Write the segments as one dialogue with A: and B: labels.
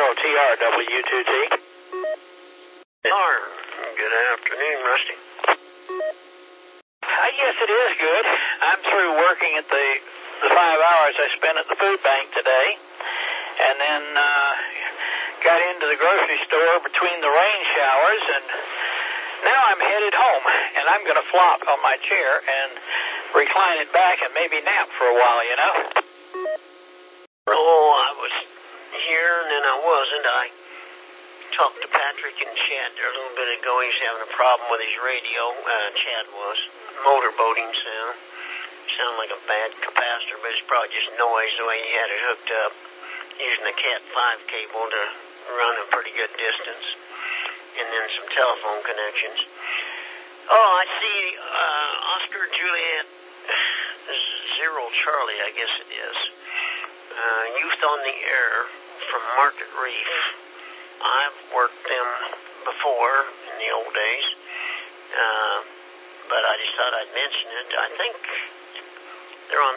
A: WTRW2T.
B: Good afternoon, Rusty.
A: Yes, it is good. I'm through working at the 5 hours I spent at the food bank today, and then got into the grocery store between the rain showers, and now I'm headed home, and I'm going to flop on my chair and recline it back and maybe nap for a while, you know?
B: Oh, I was here, and then I wasn't. I talked to Patrick and Chad there a little bit ago. He's having a problem with his radio. Chad was. Motorboating sound. Sound like a bad capacitor, but it's probably just noise the way he had it hooked up, using a Cat 5 cable to run a pretty good distance, and then some telephone connections. Oh, I see Oscar Juliet Zero Charlie, I guess it is. Youth on the Air from Market Reef. I've worked them before in the old days, but I just thought I'd mention it. I think they're on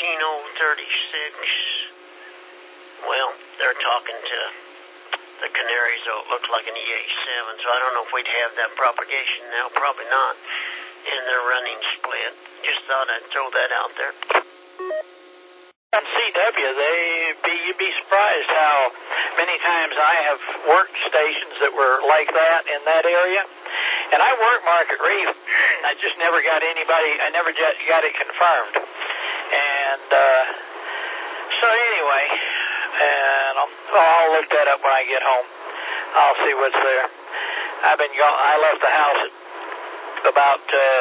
B: 14036. Well, they're talking to the Canaries, though it looks like an EH7, so I don't know if we'd have that propagation now. Probably not. And they're running split. Just thought I'd throw that out there.
A: On CW, you'd be surprised how many times I have worked stations that were like that in that area. And I worked Market Reef. I just never got anybody, I never got it confirmed. And so anyway, and I'll look that up when I get home. I'll see what's there. I left the house at about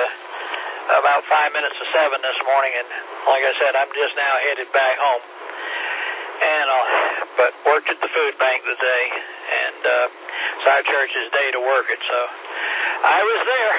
A: 5 minutes to 7 this morning, and like I said, I'm just now headed back home. And but worked at the food bank today, and it's our church's day to work it, so I was there.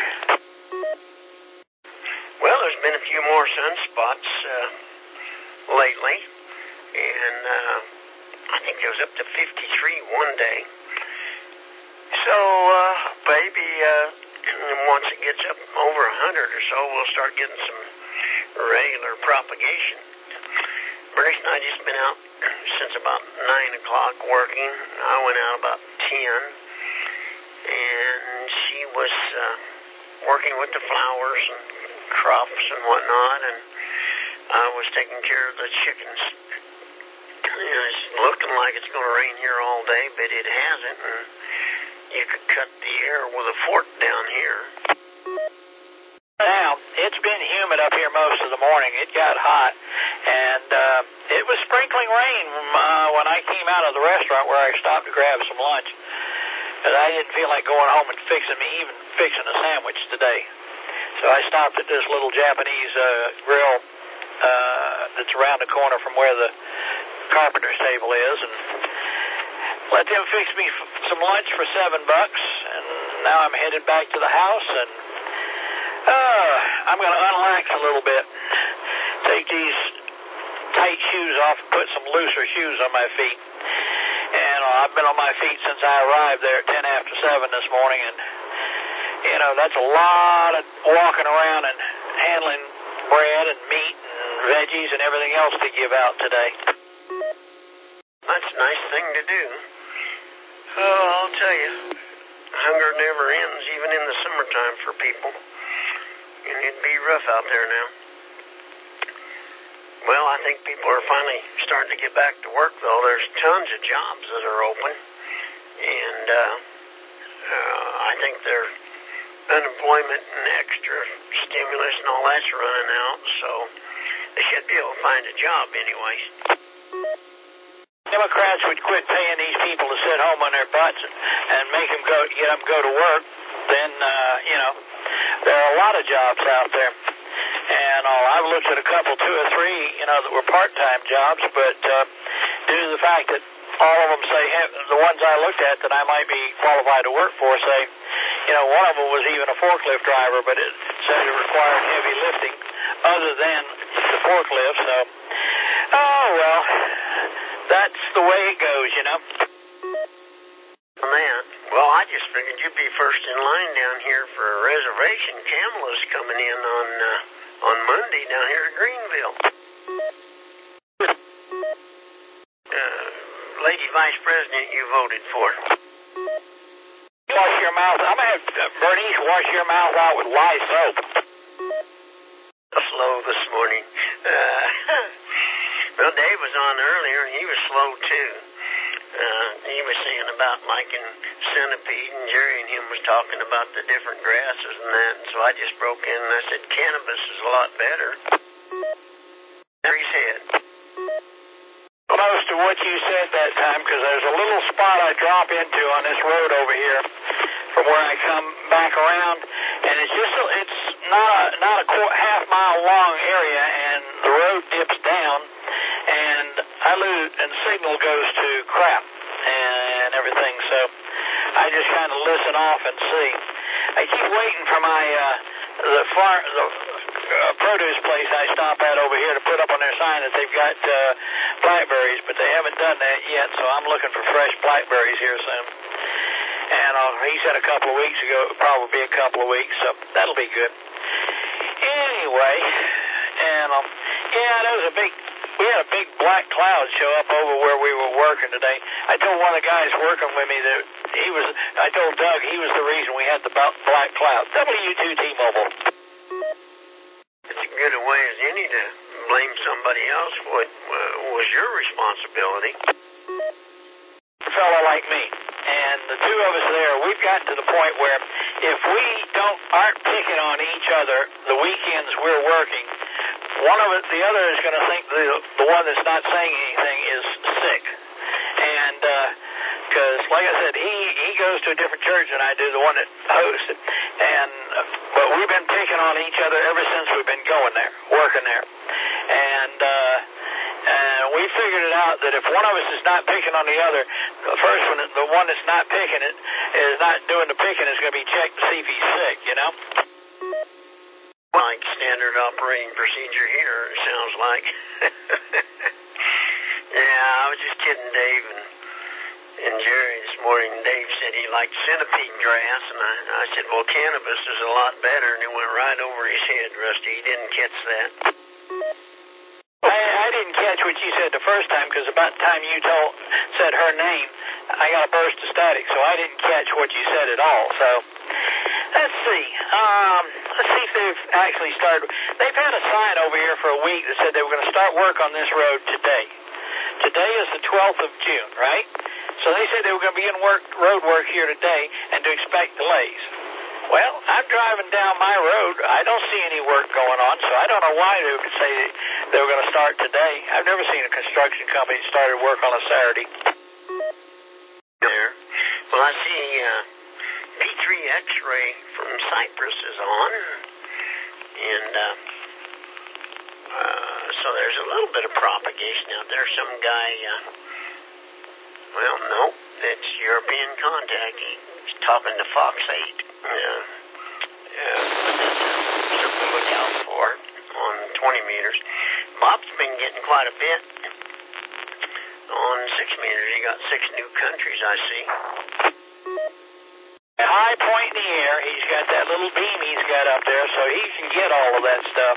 B: Well, there's been a few more sunspots lately, and I think it was up to 53 one day. So maybe once it gets up over 100 or so, we'll start getting some regular propagation. Bernice and I just been out since about 9 o'clock working. I went out about 10, and she was working with the flowers and crops and whatnot, and I was taking care of the chickens. It's looking like it's going to rain here all day, but it hasn't, and you could cut the air with a fork down here.
A: Now, it's been humid up here most of the morning. It got hot, and it was sprinkling rain when I came out of the restaurant where I stopped to grab some lunch, because I didn't feel like going home and fixing a sandwich today. So I stopped at this little Japanese grill that's around the corner from where the carpenter's table is, and let them fix me some lunch for $7, and now I'm headed back to the house, and I'm going to unlax a little bit, take these tight shoes off and put some looser shoes on my feet. And I've been on my feet since I arrived there at 10 after 7 this morning, and you know, that's a lot of walking around and handling bread and meat and veggies and everything else to give out today.
B: That's a nice thing to do. Oh, I'll tell you, hunger never ends, even in the summertime for people. And it'd be rough out there now. Well, I think people are finally starting to get back to work, though. There's tons of jobs that are open. And I think their unemployment and extra stimulus and all that's running out, so they should be able to find a job anyway.
A: Democrats would quit paying these people to sit home on their butts and make them get them go to work, then, you know, there are a lot of jobs out there. And I've looked at a couple, 2 or 3, you know, that were part-time jobs, but due to the fact that all of them say, the ones I looked at that I might be qualified to work for say, you know, one of them was even a forklift driver, but it said it required heavy lifting other than the forklift, so, oh, well, that's the way it goes, you know.
B: Man, well, I just figured you'd be first in line down here for a reservation. Kamala's coming in on Monday down here at Greenville. lady vice president you voted for?
A: Wash your mouth. I'm going to have Bernice wash your mouth out with lye soap.
B: Slow this morning. Well, Dave was on earlier, and he was slow, too. He was saying about liking centipede, and Jerry and him was talking about the different grasses and that, and so I just broke in and I said, cannabis is a lot better. There he said.
A: Most of what you said that time, because there's a little spot I drop into on this road over here from where I come back around, and it's just it's not a half mile long area, and the road dips down, and I lose, and signal goes to crap and everything, so I just kind of listen off and see. I keep waiting for my the produce place I stop at over here to put up on their sign that they've got blackberries, but they haven't done that yet, so I'm looking for fresh blackberries here soon. And he said a couple of weeks ago it would probably be a couple of weeks, so that'll be good. Anyway, and yeah, there was we had a big black cloud show up over where we were working today. I told one of the guys working with me that I told Doug he was the reason we had the black cloud. W2 T-Mobile.
B: It's as good a way as any to blame somebody else. What was your responsibility?
A: A fellow like me. And the two of us there, we've gotten to the point where if we aren't picking on each other the weekends we're working, the other is going to think the one that's not saying anything is sick. And because, like I said, he goes to a different church than I do, the one that hosts it. But we've been picking on each other ever since we've been going there, working there. And we figured it out that if one of us is not picking on the other, the one that's not picking it is not doing the picking is going to be checked to see if he's sick, you know?
B: Like standard operating procedure here, it sounds like. Yeah, I was just kidding Dave and Jerry this morning. Dave said he liked centipede grass, and I said, well, cannabis is a lot better, and it went right over his head, Rusty. He didn't catch that.
A: I didn't catch what you said the first time, because about the time you said her name, I got a burst of static, so I didn't catch what you said at all. So let's see. Let's see if they've actually started. They've had a sign over here for a week that said they were going to start work on this road today. Today is the 12th of June, right? So they said they were going to begin road work here today and to expect delays. Well, I'm driving down my road. I don't see any work going on, so I don't know why they would say they were going to start today. I've never seen a construction company that started work on a Saturday.
B: There. Well, I see P3 X-ray from Cyprus is on, and so there's a little bit of propagation out there. Some guy, well, no, it's European contact. He's talking to Fox 8. Something to look out for on 20 meters. Bob's been getting quite a bit on 6 meters. He got 6 new countries, I see.
A: A high point in the air. He's got that little beam he's got up there, so he can get all of that stuff.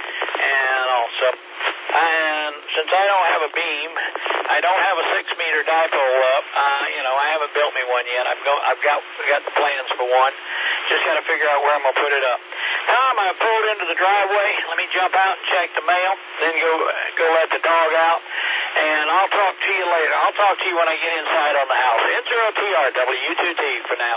A: And since I don't have a beam, I don't have a 6-meter dipole up. I haven't built me one yet. I've got the plans for one. Just got to figure out where I'm gonna put it up. Tom, I pulled into the driveway. Let me jump out and check the mail. Then go let the dog out. And I'll talk to you later. I'll talk to you when I get inside on the house. N0TR W2T for now.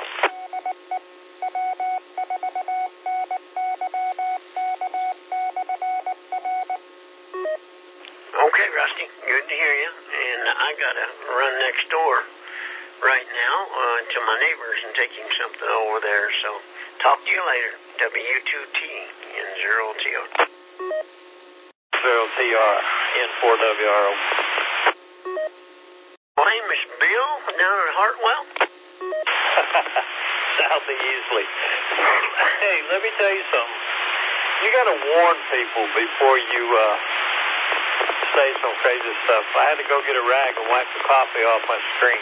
B: Okay, Rusty, good to hear you. And I gotta run next door right now to my neighbors and take him something over there. So talk to you later. W2T N0TR.
A: 0TR N4WRO.
B: My name is Bill down at Hartwell.
C: South of Easley. Hey, let me tell you something. You got to warn people before you say some crazy stuff. I had to go get a rag and wipe the coffee off my screen.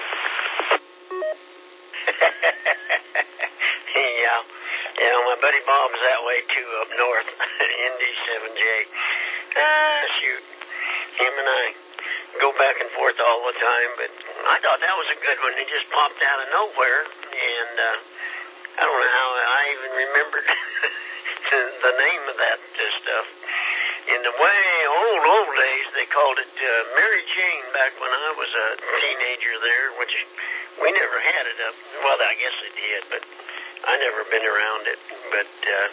B: Yeah, my buddy Bob's that way too up north, ND7J. Shoot, him and I go back and forth all the time. But I thought that was a good one. It just popped out of nowhere, and I don't know how I even remembered the name of that stuff. In the way old days, they called it Mary Jane back when I was a teenager there, which we never had it up. Well, I guess they did, but I never been around it. But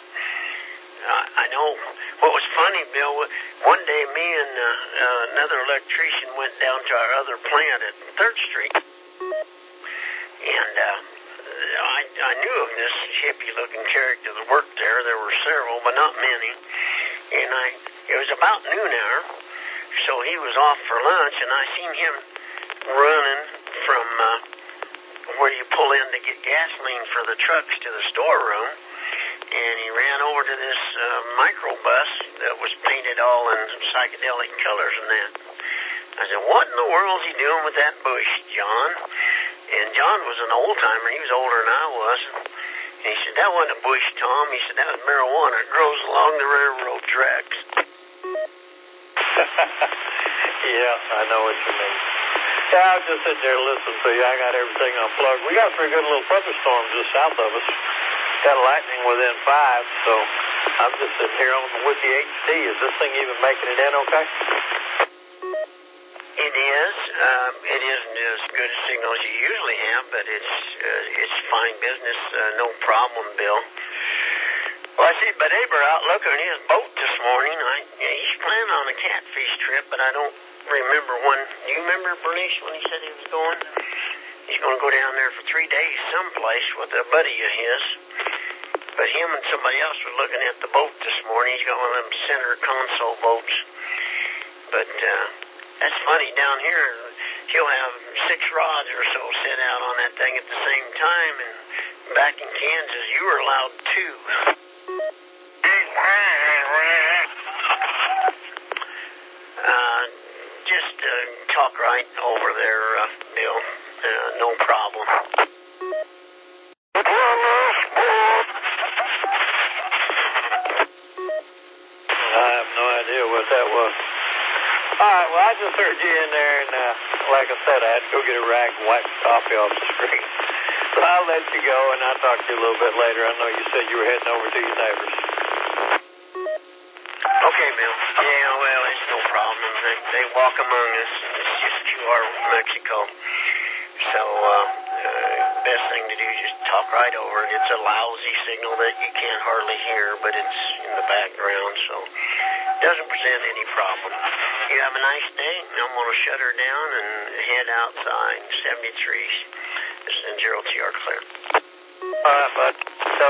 B: I know what was funny, Bill, one day me and another electrician went down to our other plant at 3rd Street, and I knew of this hippie-looking character that worked there. There were several, but not many. And it was about noon hour, so he was off for lunch, and I seen him running from where you pull in to get gasoline for the trucks to the storeroom, and he ran over to this microbus that was painted all in psychedelic colors and that. I said, what in the world is he doing with that bush, John? And John was an old-timer. He was older than I was. And he said, that wasn't a bush, Tom. He said, that was marijuana. It grows along the railroad tracks.
C: Yeah, I know what you mean. Yeah, I was just sitting there listening to you. I got everything unplugged. We got a pretty good little thunderstorm just south of us. Got lightning within 5, so I'm just sitting here with the HT. Is this thing even making it in okay?
B: It is. It isn't as good a signal as you usually have, but it's fine business. No problem, Bill. Well, I see Badeber out looking at his boat this morning. He's planning on a catfish trip, but I don't remember when. Do you remember, Bernice, when he said he was going? He's going to go down there for 3 days someplace with a buddy of his. But him and somebody else was looking at the boat this morning. He's got one of them center console boats. But that's funny. Down here, he'll have 6 rods or so set out on that thing at the same time. And back in Kansas, you were allowed 2. Just talk right over there, Bill. No problem.
C: I have no idea what that was. All right, well, I just heard you in there, and like I said, I had to go get a rag and wipe the coffee off the screen. So I'll let you go, and I'll talk to you a little bit later. I know you said you were heading over to your neighbors.
B: Okay, Bill. Yeah, well, it's no problem. They walk among us. It's just QR Mexico. So, best thing to do is just talk right over it. It's a lousy signal that you can't hardly hear, but it's in the background, so it doesn't present any problem. You have a nice day. I'm going to shut her down and head outside. 73. This is 0TR clear.
C: All right, bud. So,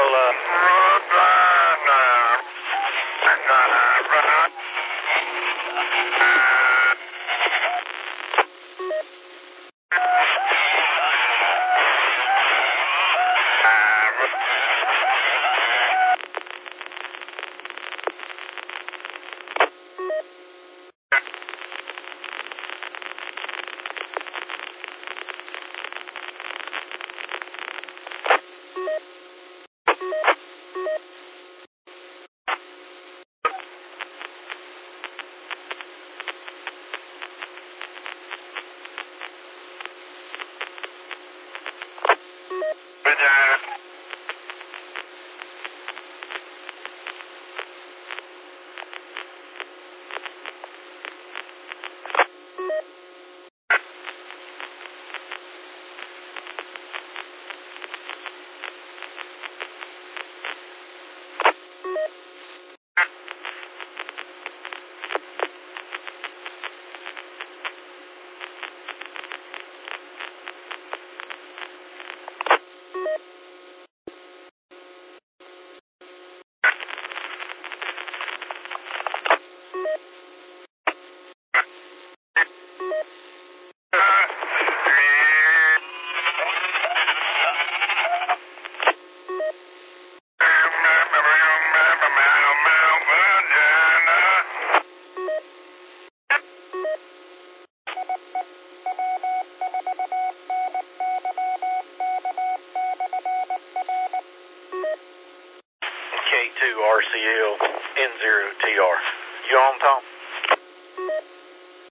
C: K2 RCL N0TR. You on, Tom?